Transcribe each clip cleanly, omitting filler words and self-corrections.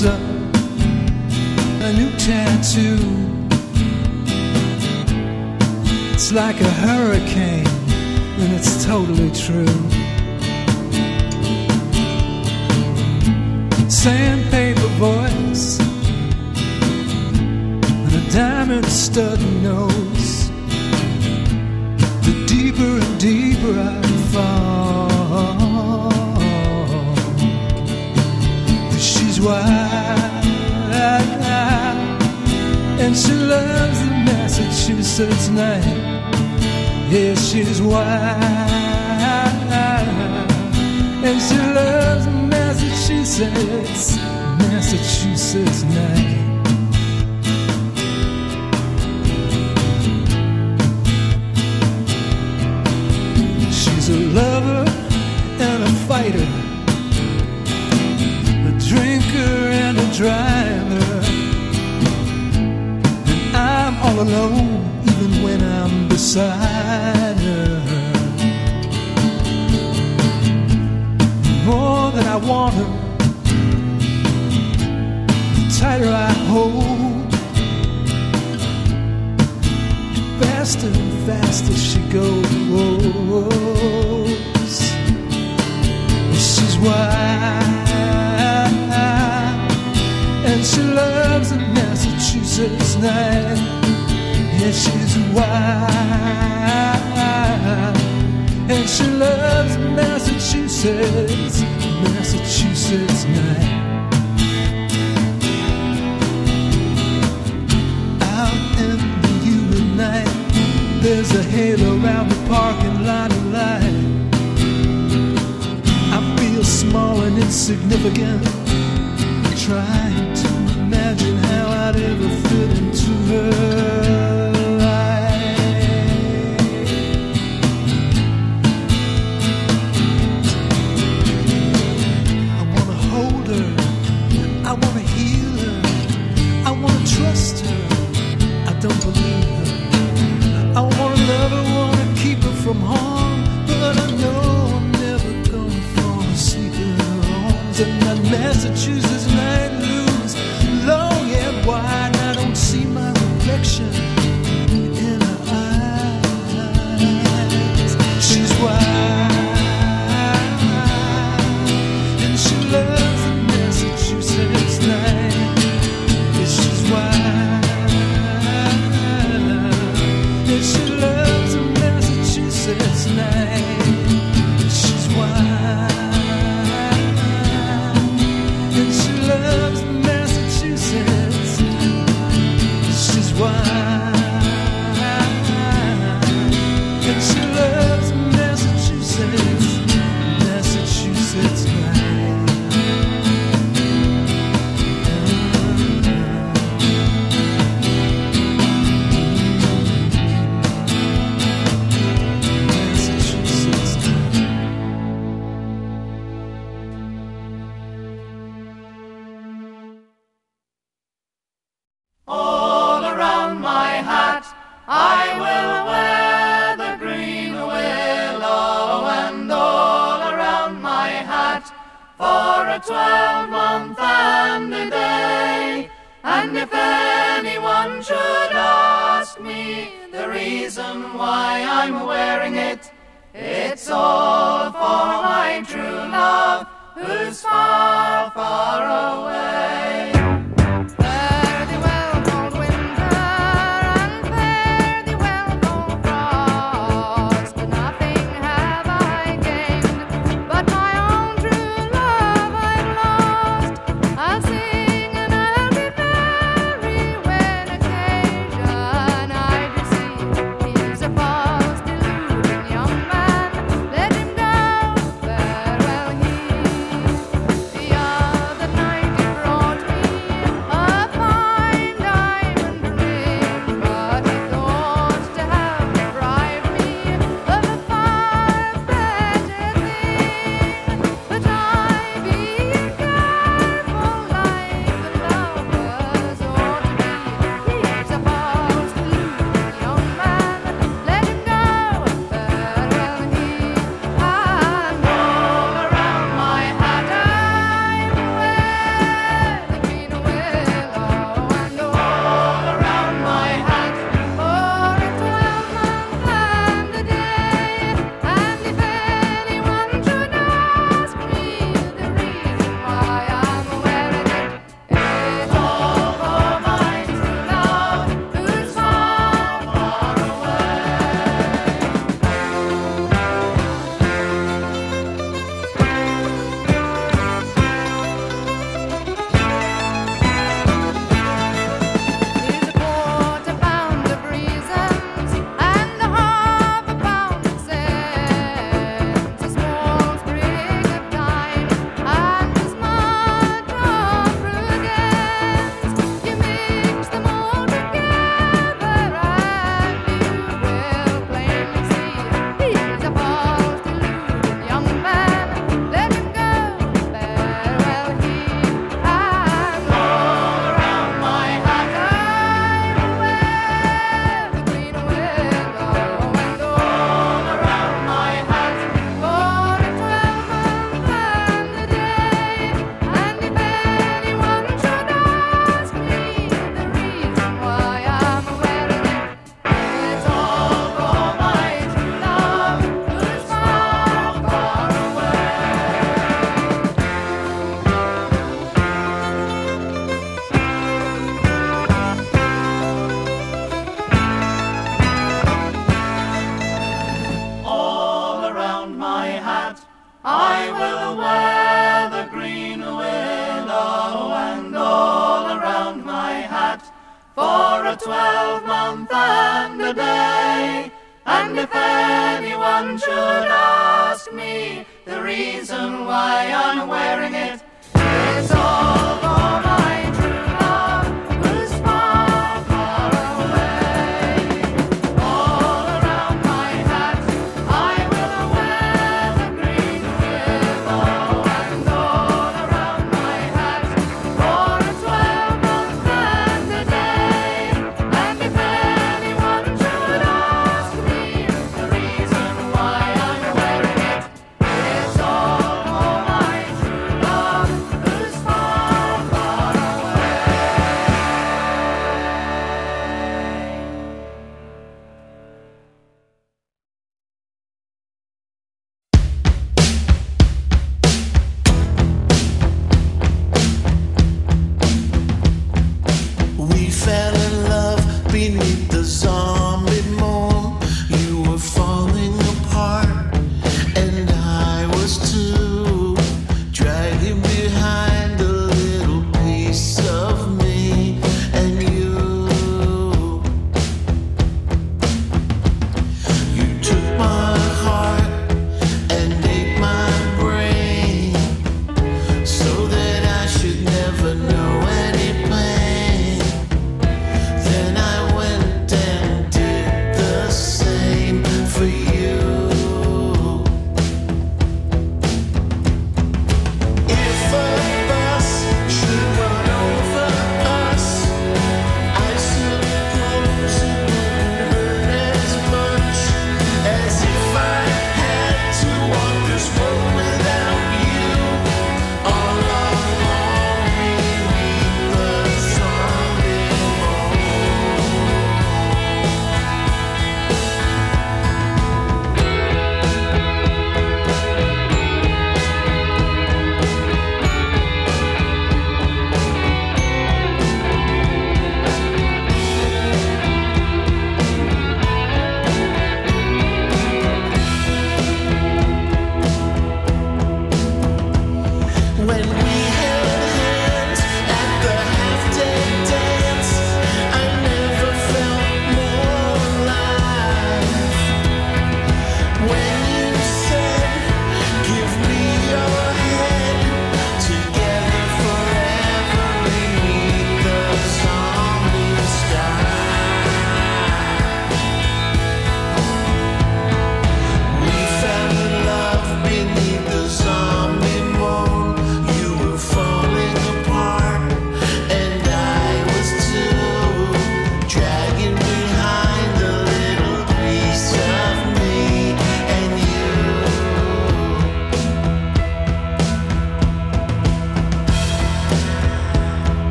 comes up, a new tattoo. It's like a hurricane, and it's totally true. Sandpaper voice and a diamond stud nose. The deeper and deeper I fall, she's wild, and she loves the Massachusetts night. Yeah, she's wild, and she loves the Massachusetts night. She's a lover and a fighter, a drinker and a driver, and I'm all alone even when I'm beside her. The more that I want her, the tighter I hold. Faster and faster she goes. She's wild, and she loves the Massachusetts night. Yeah, she's wild, and she loves Massachusetts night. Out in the humid night, there's a halo around the parking lot of light. I feel small and insignificant, trying to imagine how I'd ever fit into her life. I wanna hold her, I wanna heal her, I wanna trust her, I don't believe her. I wanna love her, wanna keep her from harm, but I know I'm never gonna fall asleep in her arms. And that Massachusetts night looms long and wide, I don't see my reflection in her eyes. She's wild, and she loves the Massachusetts night. Yeah, she's wild, and she loves the Massachusetts night. She's wild, and she loves the Massachusetts. She's wild, and she loves the Massachusetts night. All around my hat I will wear the green willow, and all around my hat for a 12-month and a day. And if anyone should ask me the reason why I'm wearing it, it's all for my true love who's far, far away. Fare thee well, cold winter, and fare thee well, cold frost. Nothing have I gained, but my own true love I've lost. I'll sing and I'll be merry when occasion I deceive. He's a false, deluding young man, let him go, farewell he. The other night he brought a 12-month and a day. And if anyone should ask me the reason why I'm wearing it, it's all for my true love who's far, far away. All around my hat I will wear the green willow, and all around my hat for a 12-month and a day. And if anyone should ask me the reason why I'm wearing it, it's all for my true love who's far, far away.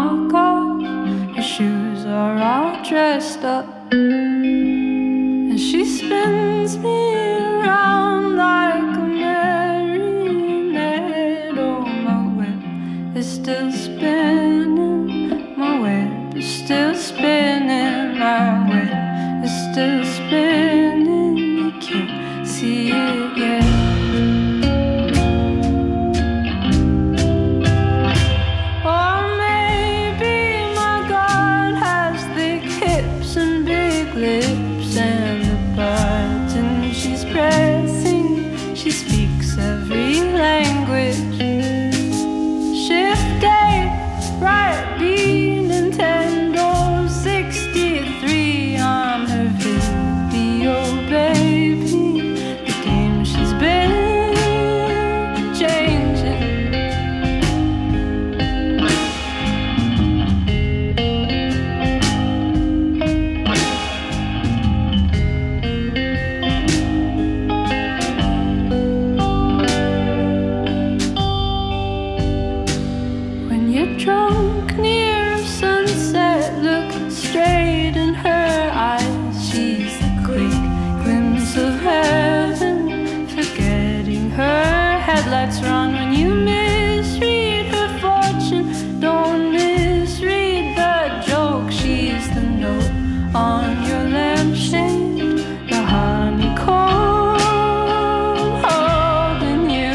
knock off. Her shoes are all dressed up, and she spins me around like a marionette. Oh, my whip is still spinning, my whip is still spinning, my whip is still spinning. You can't see it yet. Or maybe my God has thick hips and big lips, and the button she's pressing, she speaks every language. Shift A, right B, Nintendo 63, I'm her video baby. The game she's been changing. When you're drunk near a sunset, look straight in her eyes. She's a quick glimpse of heaven, forgetting her headlights run. When you misread her fortune, don't misread the joke. She's the note on your lampshade, the honeycomb holding you.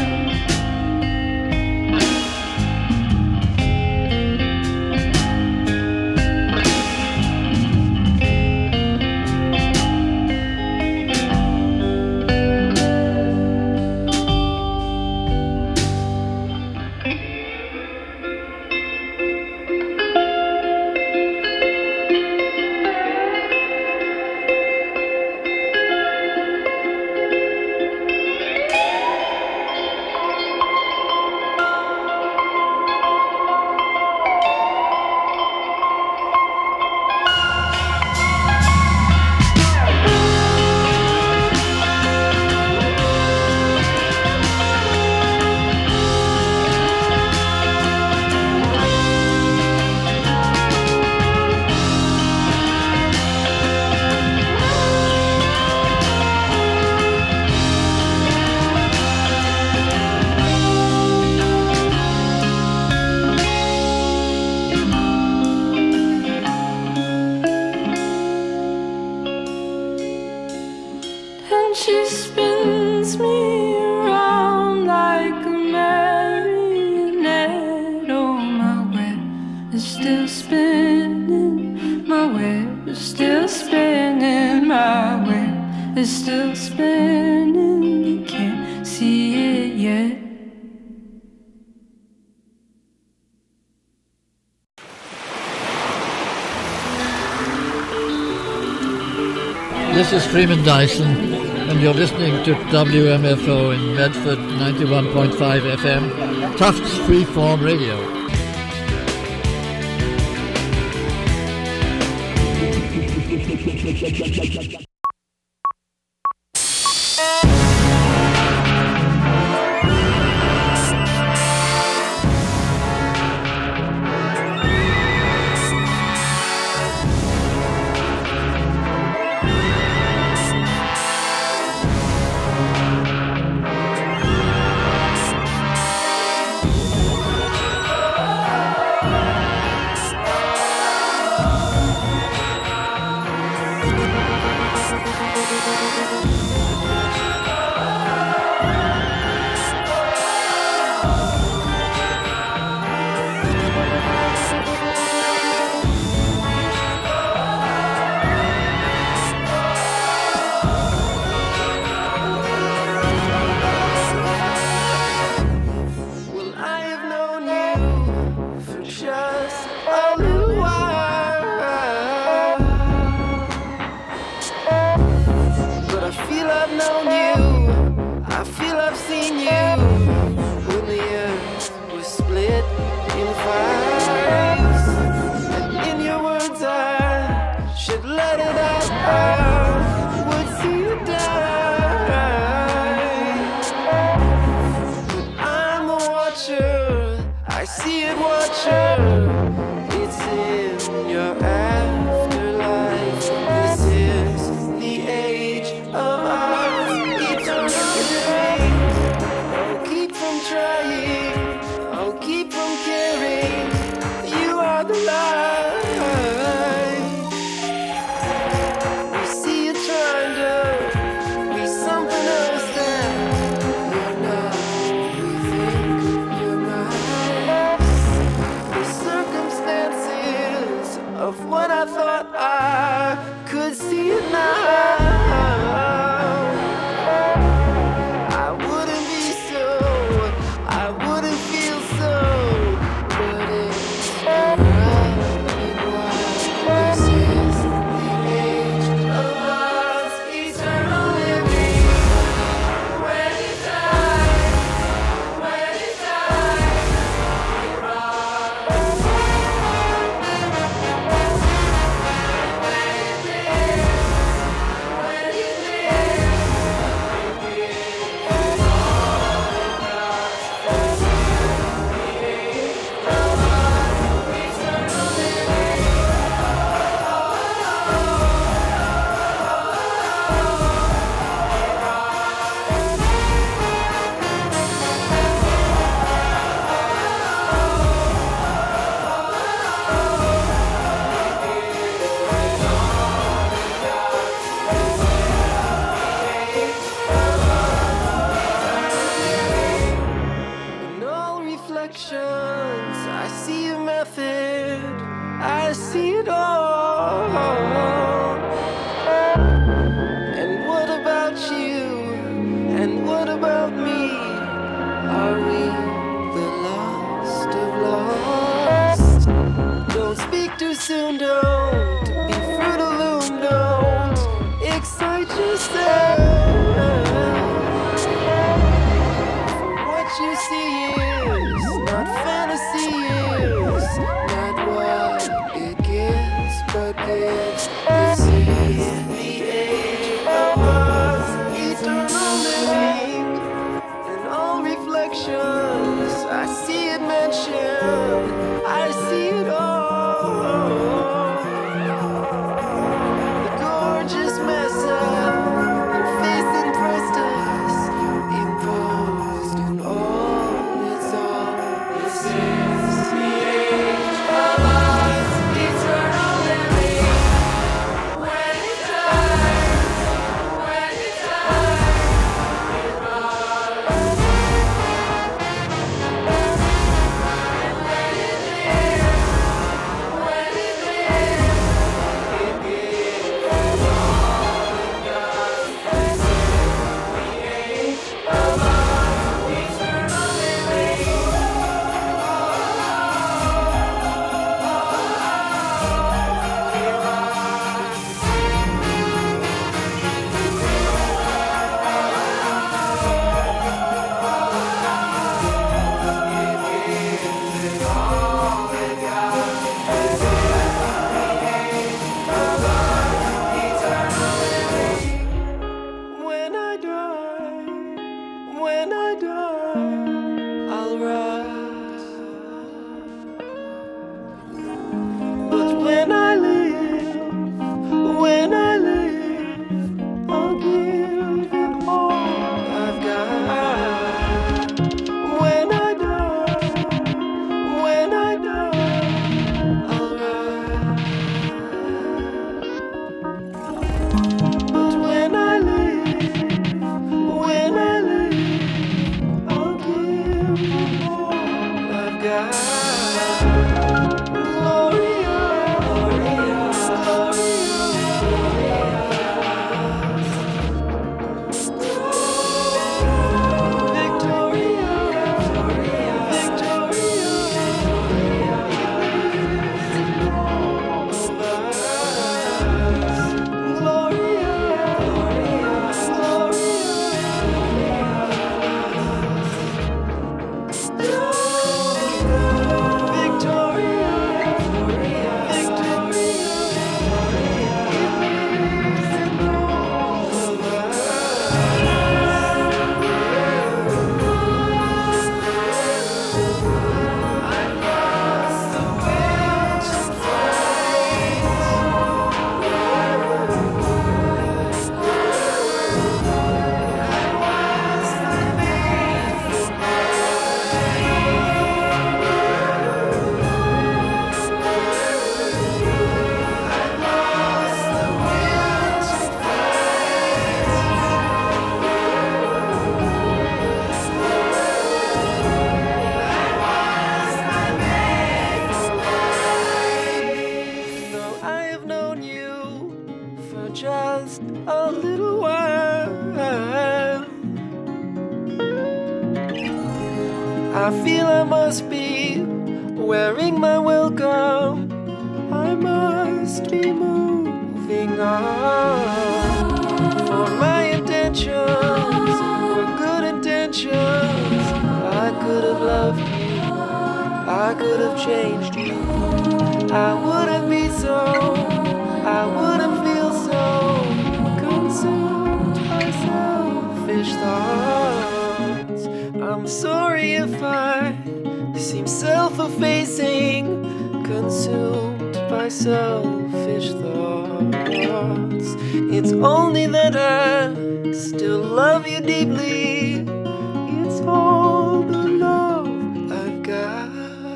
And she spins me around like a marionette. Oh, my web is still spinning, my web is still spinning, my web is still spinning. You can't see it yet. This is Freeman Dyson, and you're listening to WMFO in Medford 91.5 FM, Tufts Freeform Radio. I see it, watch her. what's in your afterlife. This is the age of our eternal living. I'll keep from trying, I'll keep from caring. You are the light. We see you trying to be something else than you're not. We think you're nice. The circumstances of what I thought I could see it now. I wouldn't be so, I wouldn't feel so, but it's alright. This is the age of us eternal living. When you die, when you die, we rise. When you live, when you live, we give all in us. This is the age of us eternal living. In all reflections, I see a method, I see it all. And what about you? And what about me? Are we the lost of lost? Don't speak too soon, don't be fruit of loom, don't excite yourself. What you see is not fantasy, is not what it gives, but gives. This is the age of us eternal living. In all reflections, I see it mentioned, I see it all. The gorgeous mess up your face impressed us, imposed in all its all. This is the age of us eternal living. When it dies, when it dies, we rise. And when it lives, when it lives, it gives all it does. This is the age of us eternal living. When I die, I'll rise. But when I live, I'll give it all I've got. When I die, I'll rise. But when I live, I'll give it all I've got. Gloria, Gloria, Victoria, Victoria, I must be wearing my welcome. I must be moving on. For my intentions were good intentions. I could have loved you, I could have changed you. I wouldn't be so, I wouldn't feel so consumed by selfish thoughts. I'm sorry if I seem self-effacing, consumed by selfish thoughts. It's only that I still love you deeply. It's all the love I've got.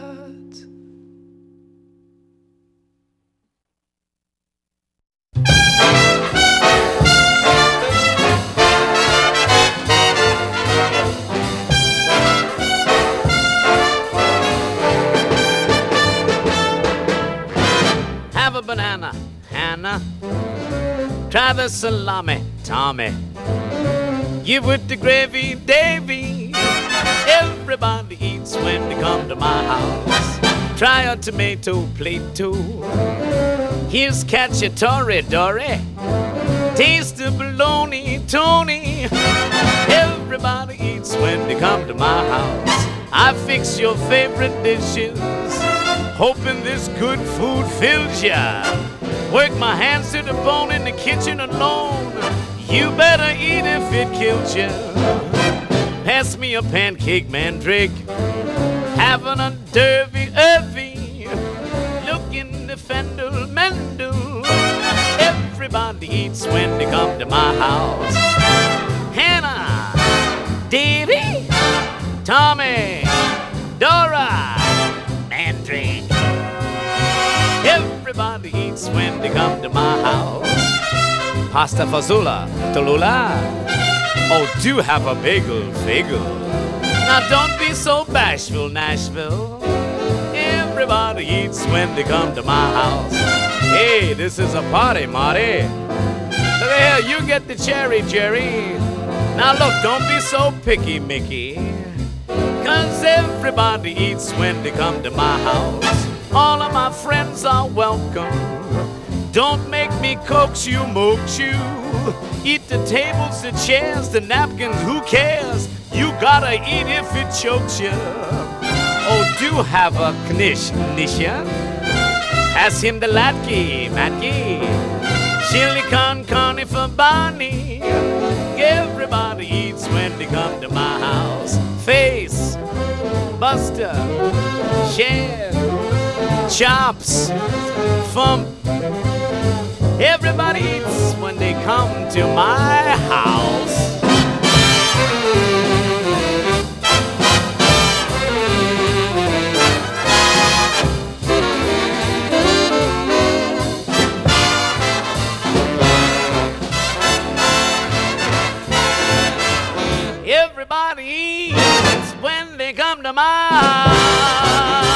Have a banana, Hannah. Try the salami, Tommy. Give it the gravy, Davy. Everybody eats when they come to my house. Try a tomato plate too. Here's cacciatore, Dory. Taste the bologna, Tony. Everybody eats when they come to my house. I fix your favorite dishes, hoping this good food fills ya. Work my hands to the bone in the kitchen alone. You better eat if it kills ya. Pass me a pancake, mandrake. Having a derby, Irvy. Looking the fendel, Mendel. Everybody eats when they come to my house. Hannah, Davy, Tommy, Dora, Mandrake. Everybody eats when they come to my house. Pasta fazola, Tallulah. Oh, do have a bagel, fagel. Now don't be so bashful, Nashville. Everybody eats when they come to my house. Hey, this is a party, Marty. Look here, you get the cherry, Jerry. Now look, don't be so picky, Mickey. 'Cause everybody eats when they come to my house. All of my friends are welcome. Don't make me coax you, moax you. Eat the tables, the chairs, the napkins, who cares? You gotta eat if it chokes you. Oh, do have a knish, Nisha. Pass him the latke, matke. Chili con carne for Barney. Everybody eats when they come to my house. Face, Buster, Share, Chops, Fump. Everybody eats when they come to my house. Everybody eats when they come to my house.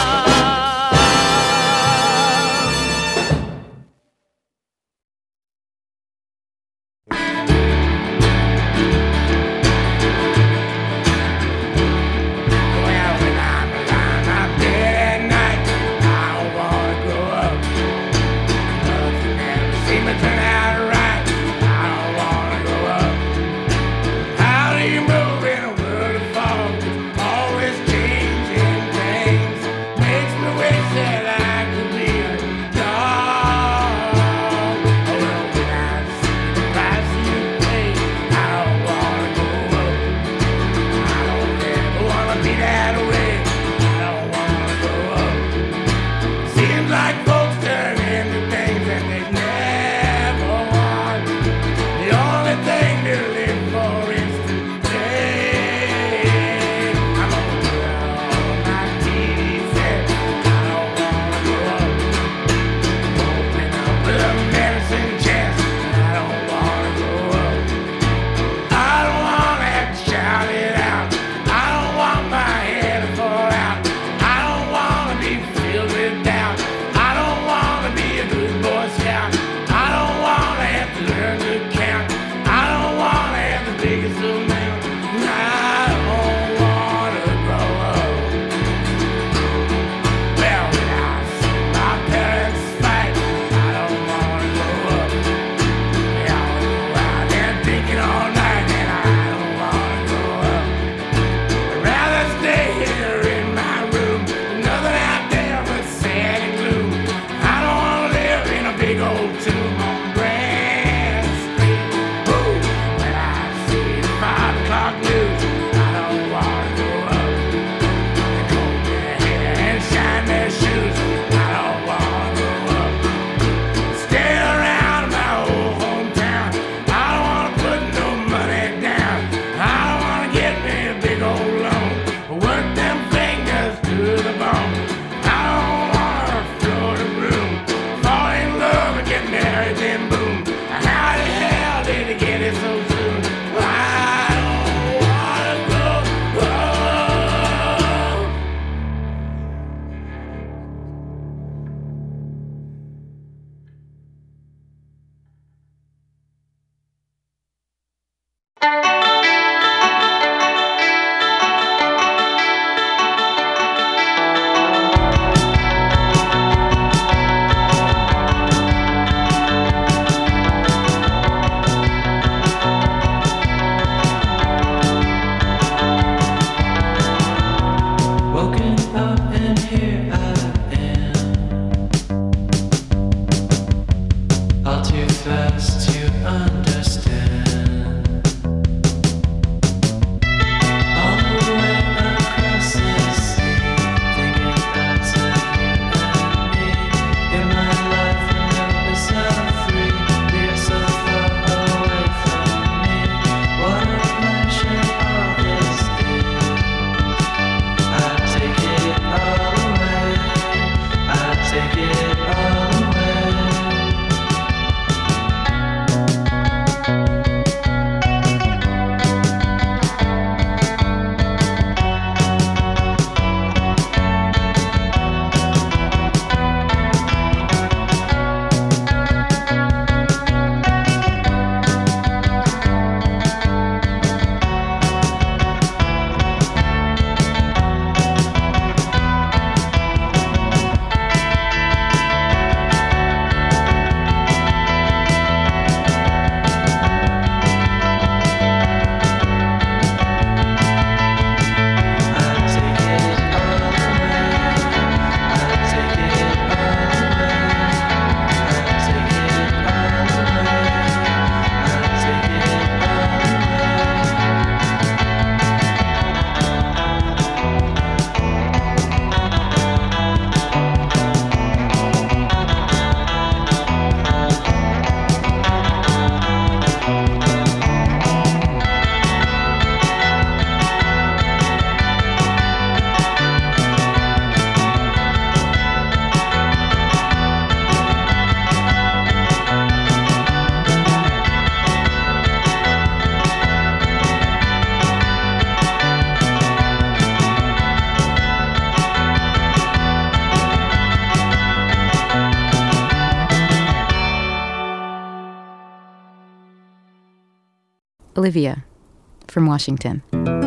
Olivia from Washington.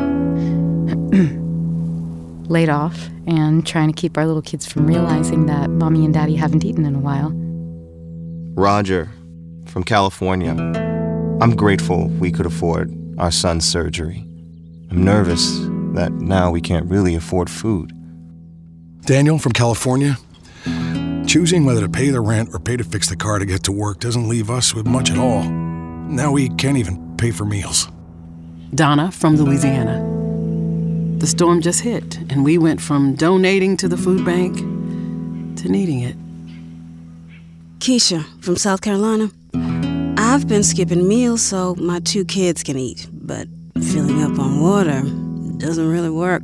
Laid off and trying to keep our little kids from realizing that Mommy and Daddy haven't eaten in a while. Roger from California. I'm grateful we could afford our son's surgery. I'm nervous that now we can't really afford food. Daniel from California. Choosing whether to pay the rent or pay to fix the car to get to work doesn't leave us with much at all. Now we can't even pay for meals. Donna from Louisiana. The storm just hit, and we went from donating to the food bank to needing it. Keisha from South Carolina. I've been skipping meals so my 2 kids can eat, but filling up on water doesn't really work.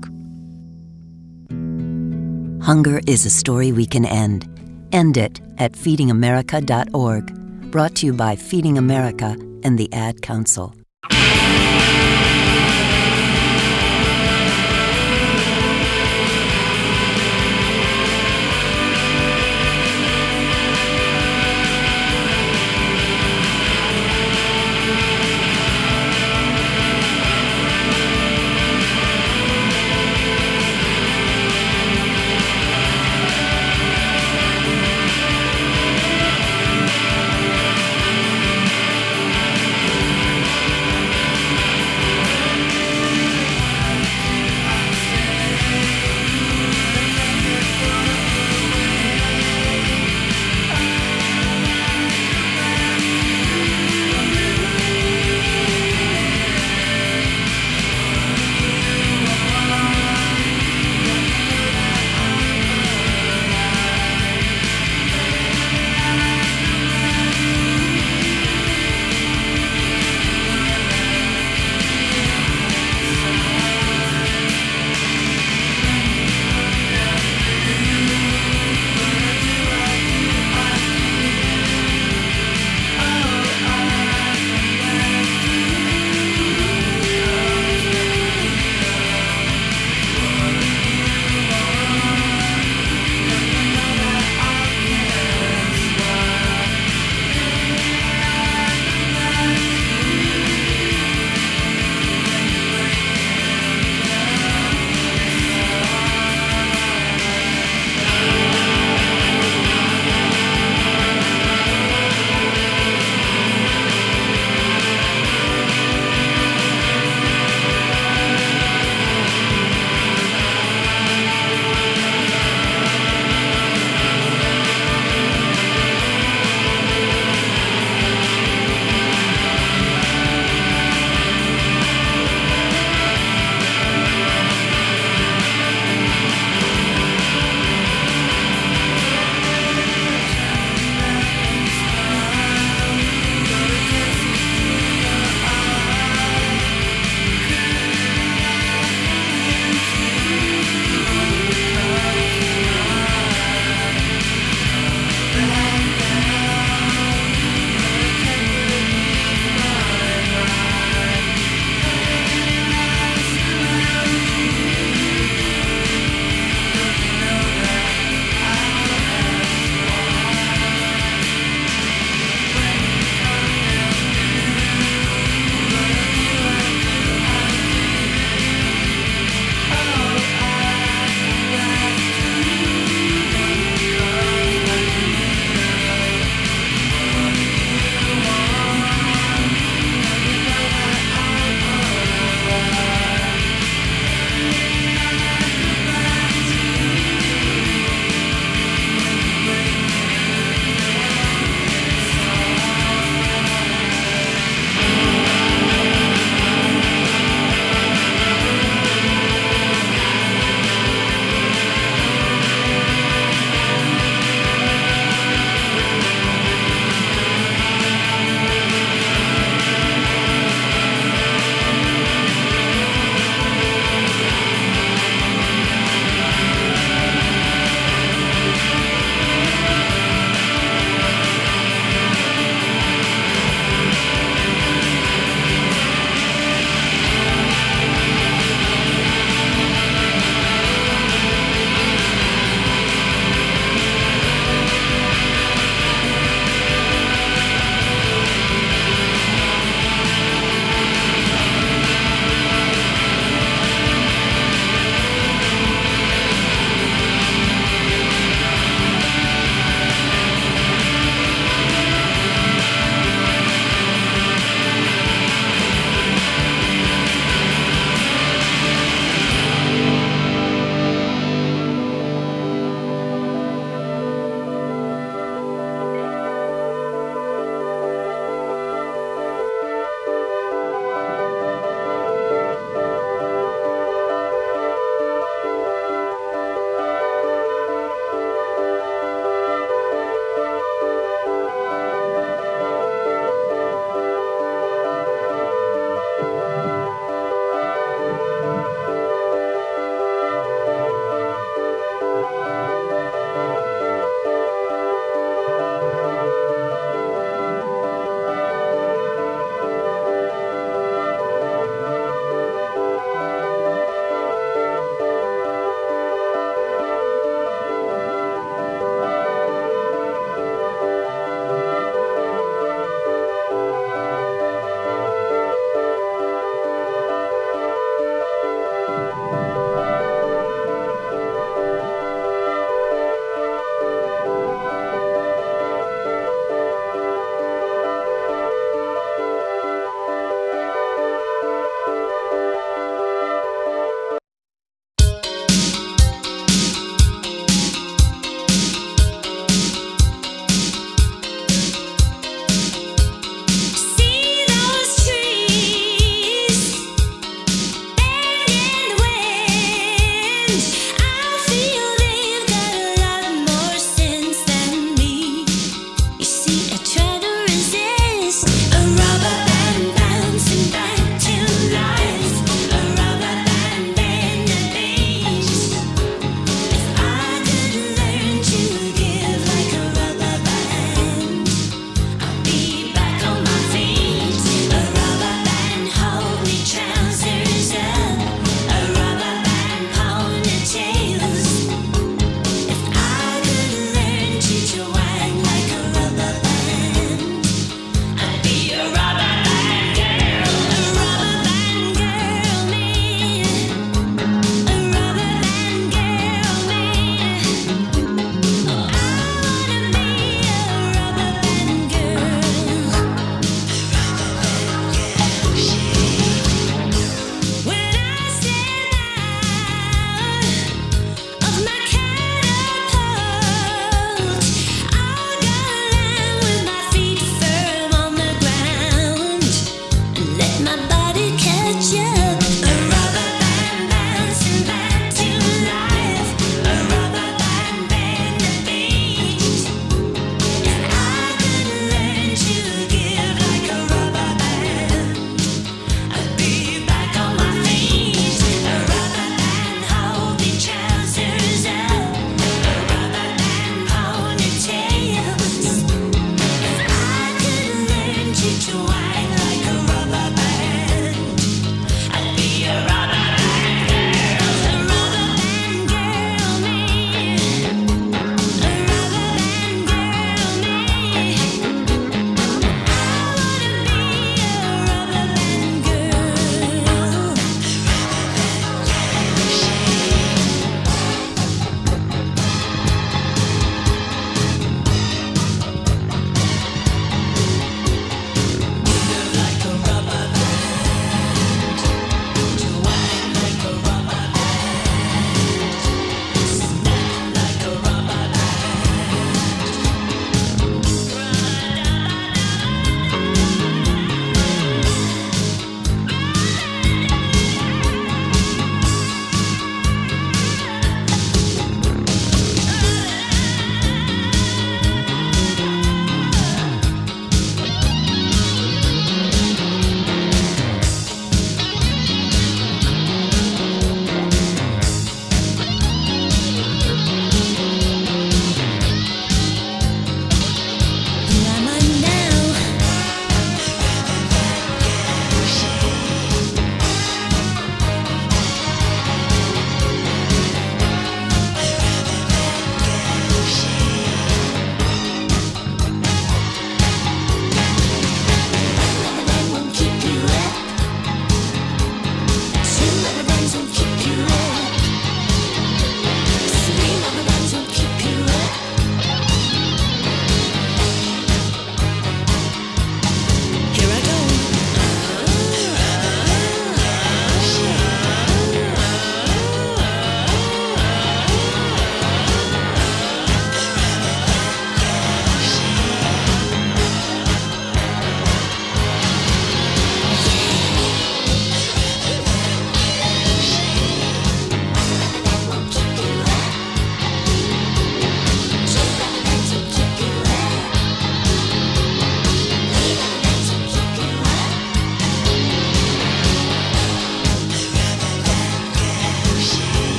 Hunger is a story we can end. End it at feedingamerica.org. Brought to you by Feeding America and the Ad Council.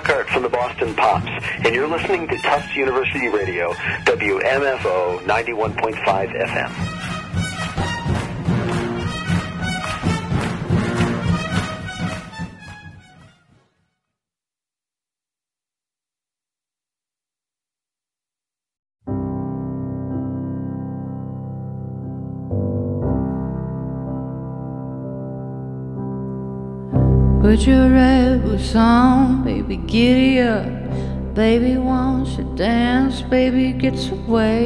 Lockhart from the Boston Pops, and you're listening to Tufts University Radio, WMFO 91.5 FM. Put your red boots on, baby, giddy up. Baby wants to dance, baby gets away.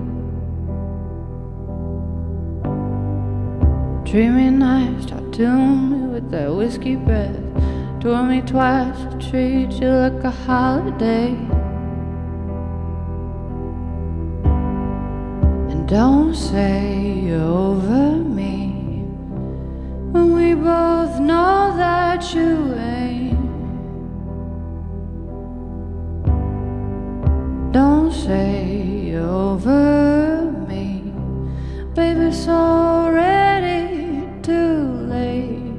Treat me nice, tattoo me with that whiskey breath. Tour me twice, I'll treat you like a holiday. And don't say you're over me when we both know that you ain't. Don't say you're over me, baby, it's already too late.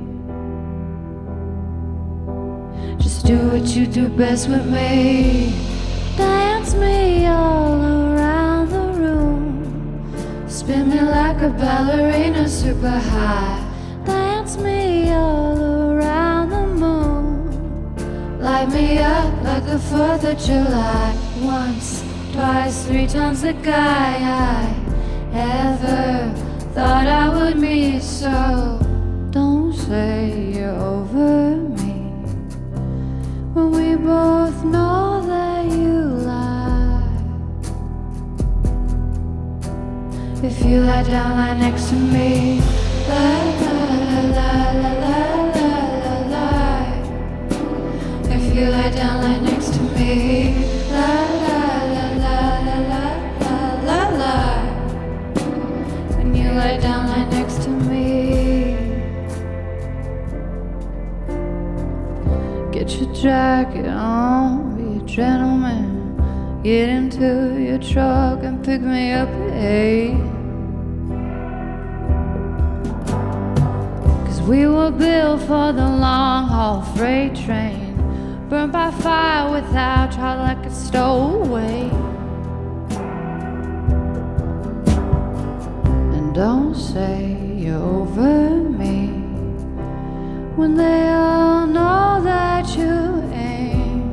Just do what you do best with me. Dance me all around the room. Spin me like a ballerina super high. Dance me all around the moon. Light me up like the 4th of July. Once, twice, 3 times the guy I ever thought I would meet. So don't say you're over me when we both know that you lie. If you lie down, lie next to me. Lie, lie, lie, lie, lie, lie, lie. If you lie down, lie next to me. Lie, lie, lie, lie, lie, lie, lie, lie. When you lie down, lie next to me. Get your jacket on, be a gentleman. Get into your truck and pick me up at 8. We were built for the long haul freight train, burned by fire without trial like a stowaway. And don't say you're over me when they all know that you ain't.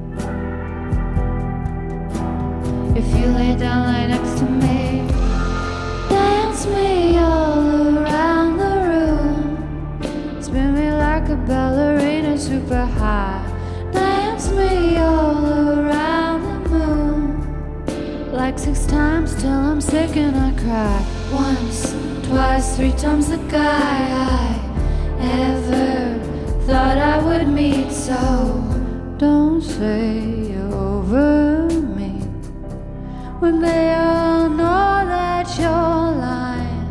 If you lay down, lie next to me. Dance me all around the room. Spin me like a ballerina super high. Dance me all around the moon. Like 6 times till I'm sick and I cry. Once, twice, 3 times the guy I ever thought I would meet. So don't say you're over me when they all know that you're lying.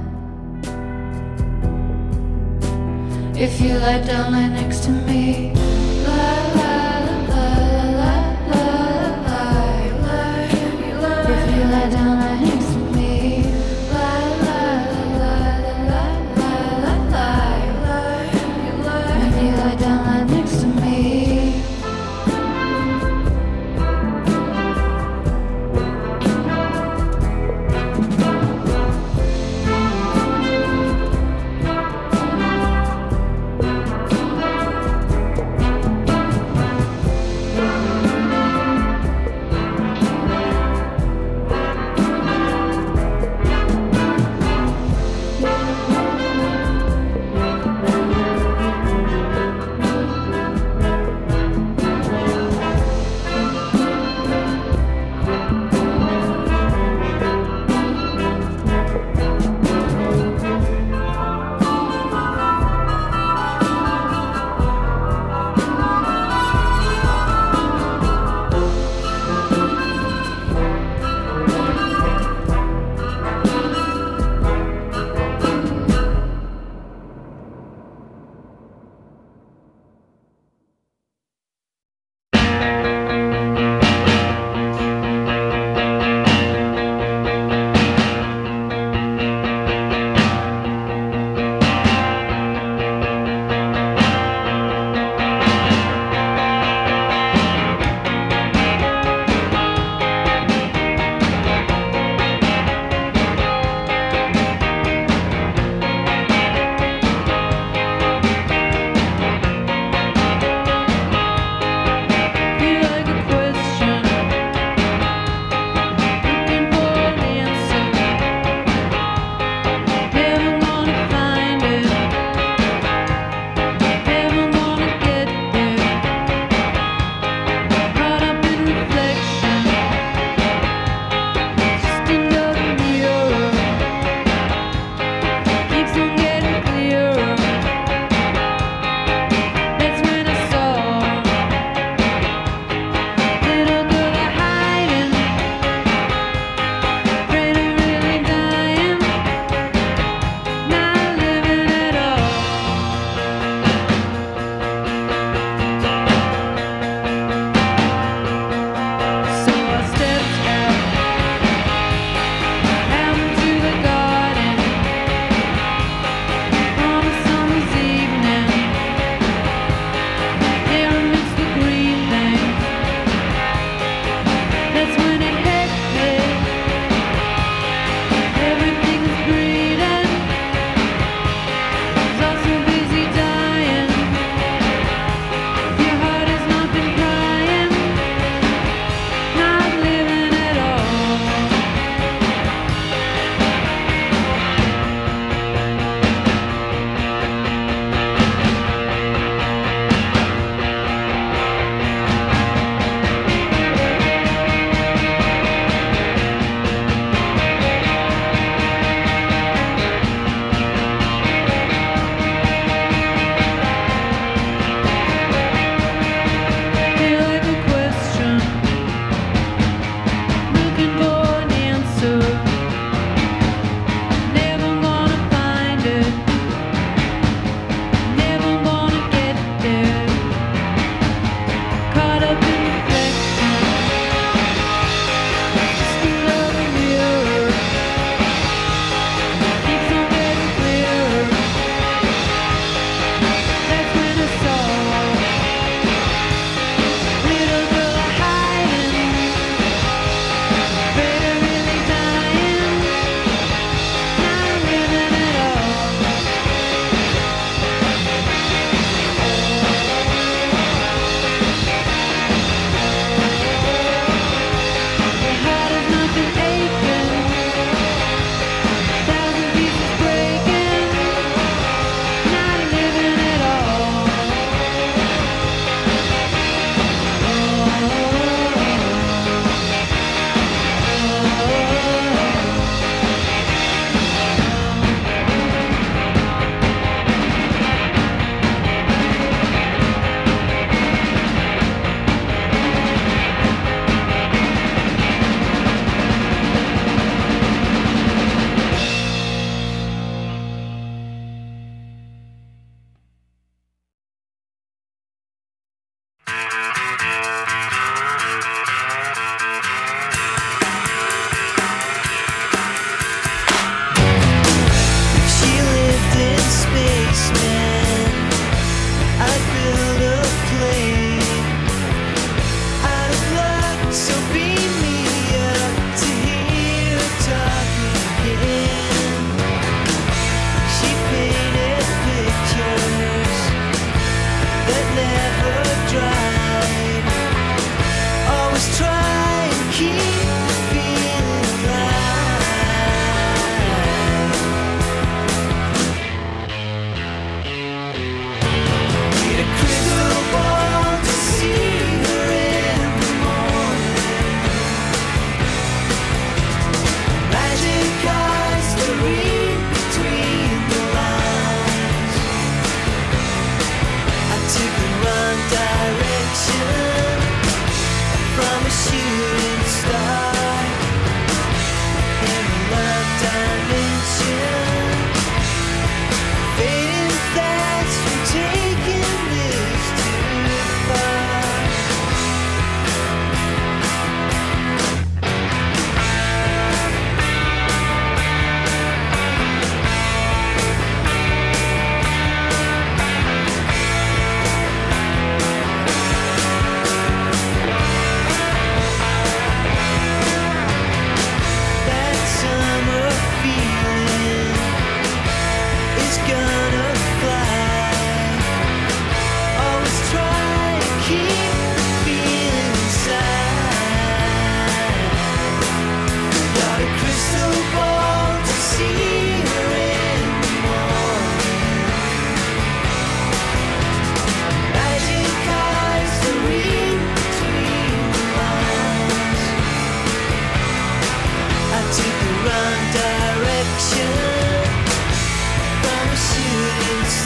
If you lie down, lie next to me. Lie, lie, lie, lie, lie, lie, lie. If you lie down, lie next to me. Lie, lie, lie, lie, lie, lie, lie. If you lie down, lie next to me.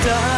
stop.